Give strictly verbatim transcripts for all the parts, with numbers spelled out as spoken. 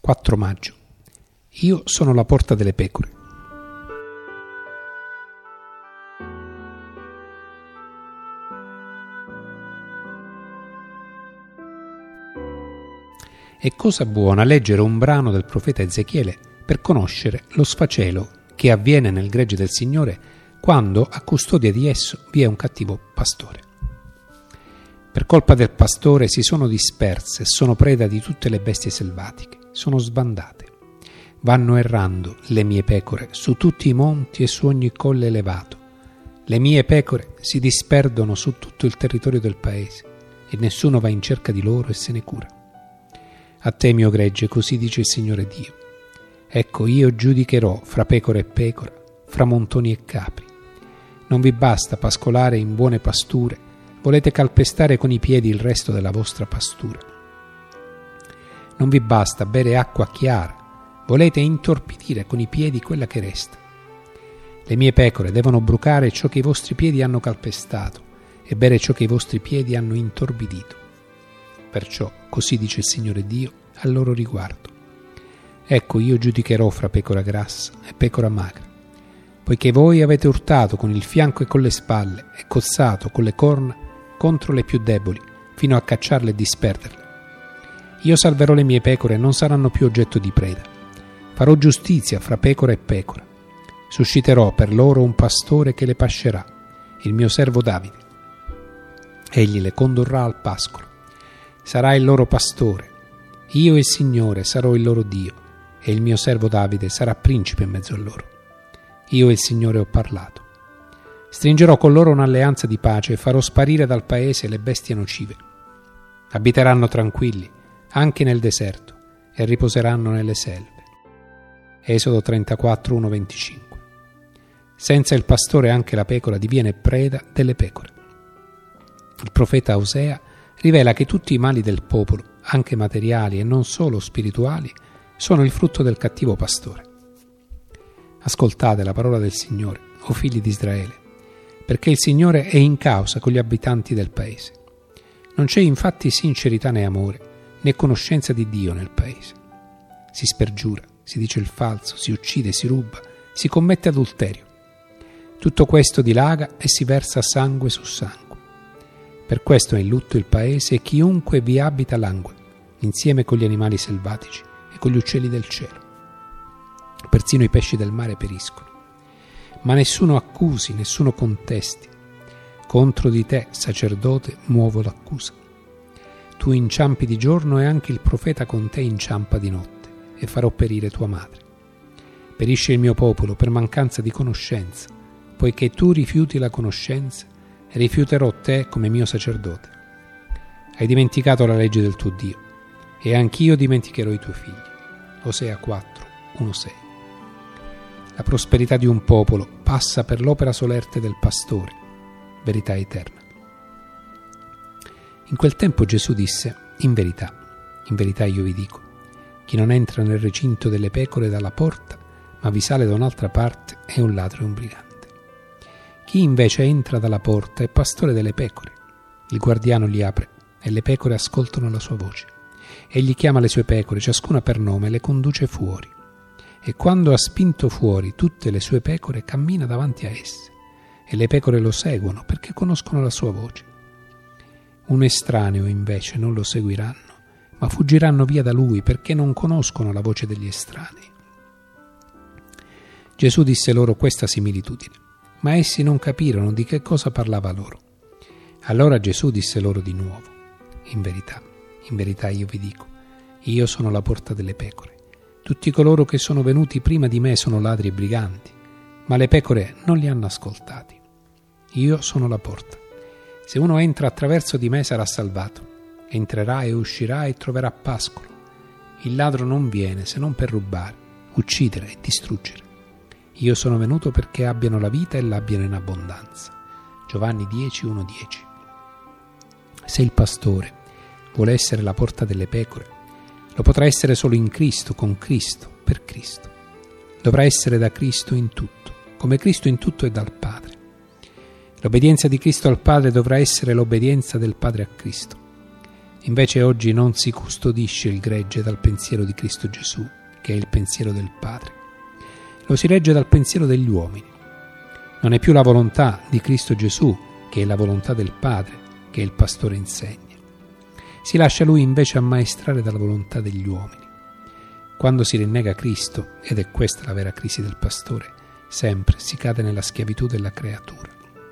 quattro maggio. Io sono la porta delle pecore. È cosa buona leggere un brano del profeta Ezechiele per conoscere lo sfacelo che avviene nel gregge del Signore quando a custodia di esso vi è un cattivo pastore. Per colpa del pastore si sono disperse e sono preda di tutte le bestie selvatiche, sono sbandate. Vanno errando le mie pecore su tutti i monti e su ogni colle elevato. Le mie pecore si disperdono su tutto il territorio del paese e nessuno va in cerca di loro e se ne cura. A te, mio gregge, così dice il Signore Dio. Ecco, io giudicherò fra pecora e pecora, fra montoni e capri. Non vi basta pascolare in buone pasture, volete calpestare con i piedi il resto della vostra pastura. Non vi basta bere acqua chiara, volete intorpidire con i piedi quella che resta. Le mie pecore devono brucare ciò che i vostri piedi hanno calpestato e bere ciò che i vostri piedi hanno intorbidito. Perciò, così dice il Signore Dio al loro riguardo. Ecco, io giudicherò fra pecora grassa e pecora magra, poiché voi avete urtato con il fianco e con le spalle e cozzato con le corna contro le più deboli, fino a cacciarle e disperderle. Io salverò le mie pecore e non saranno più oggetto di preda. Farò giustizia fra pecora e pecora. Susciterò per loro un pastore che le pascerà, il mio servo Davide. Egli le condurrà al pascolo. Sarà il loro pastore. Io, il Signore, sarò il loro Dio, e il mio servo Davide sarà principe in mezzo a loro. Io, il Signore, ho parlato. Stringerò con loro un'alleanza di pace e farò sparire dal paese le bestie nocive. Abiteranno tranquilli, anche nel deserto, e riposeranno nelle selve. Esodo trentaquattro, uno venticinque. Senza il pastore anche la pecora diviene preda delle pecore. Il profeta Osea rivela che tutti i mali del popolo, anche materiali e non solo spirituali, sono il frutto del cattivo pastore. Ascoltate la parola del Signore, o figli di Israele, perché il Signore è in causa con gli abitanti del paese. Non c'è infatti sincerità né amore, né conoscenza di Dio nel paese. Si spergiura, si dice il falso, si uccide, si ruba, si commette adulterio. Tutto questo dilaga e si versa sangue su sangue. Per questo è in lutto il paese e chiunque vi abita langue, insieme con gli animali selvatici e con gli uccelli del cielo. Persino i pesci del mare periscono. Ma nessuno accusi, nessuno contesti. Contro di te, sacerdote, muovo l'accusa. Tu inciampi di giorno e anche il profeta con te inciampa di notte, e farò perire tua madre. Perisce il mio popolo per mancanza di conoscenza, poiché tu rifiuti la conoscenza, e rifiuterò te come mio sacerdote. Hai dimenticato la legge del tuo Dio, e anch'io dimenticherò i tuoi figli. Osea quattro, uno sei. La prosperità di un popolo passa per l'opera solerte del pastore, verità eterna. In quel tempo Gesù disse: in verità, in verità io vi dico, chi non entra nel recinto delle pecore dalla porta, ma vi sale da un'altra parte, è un ladro e un brigante. Chi invece entra dalla porta è pastore delle pecore. Il guardiano gli apre e le pecore ascoltano la sua voce. Egli chiama le sue pecore, ciascuna per nome, e le conduce fuori. E quando ha spinto fuori tutte le sue pecore, cammina davanti a esse. E le pecore lo seguono perché conoscono la sua voce. Un estraneo invece non lo seguiranno, ma fuggiranno via da lui perché non conoscono la voce degli estranei. Gesù disse loro questa similitudine, ma essi non capirono di che cosa parlava loro. Allora Gesù disse loro di nuovo: in verità, in verità io vi dico, io sono la porta delle pecore. Tutti coloro che sono venuti prima di me sono ladri e briganti, ma le pecore non li hanno ascoltati. Io sono la porta. Se uno entra attraverso di me sarà salvato. Entrerà e uscirà e troverà pascolo. Il ladro non viene se non per rubare, uccidere e distruggere. Io sono venuto perché abbiano la vita e l'abbiano in abbondanza. Giovanni dieci, uno dieci. Se il pastore vuole essere la porta delle pecore, lo potrà essere solo in Cristo, con Cristo, per Cristo. Dovrà essere da Cristo in tutto, come Cristo in tutto è dal Padre. L'obbedienza di Cristo al Padre dovrà essere l'obbedienza del Padre a Cristo. Invece oggi non si custodisce il gregge dal pensiero di Cristo Gesù, che è il pensiero del Padre. Lo si regge dal pensiero degli uomini. Non è più la volontà di Cristo Gesù, che è la volontà del Padre, che il pastore insegna. Si lascia lui invece ammaestrare dalla volontà degli uomini. Quando si rinnega Cristo, ed è questa la vera crisi del pastore, sempre si cade nella schiavitù della creatura.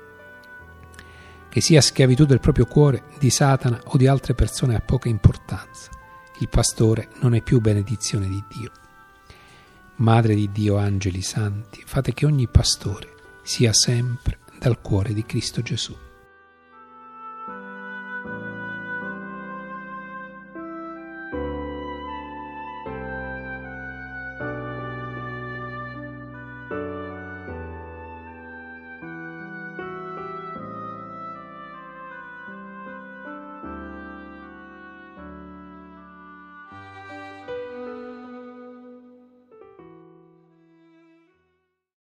Che sia schiavitù del proprio cuore, di Satana o di altre persone ha poca importanza. Il pastore non è più benedizione di Dio. Madre di Dio, angeli santi, fate che ogni pastore sia sempre dal cuore di Cristo Gesù.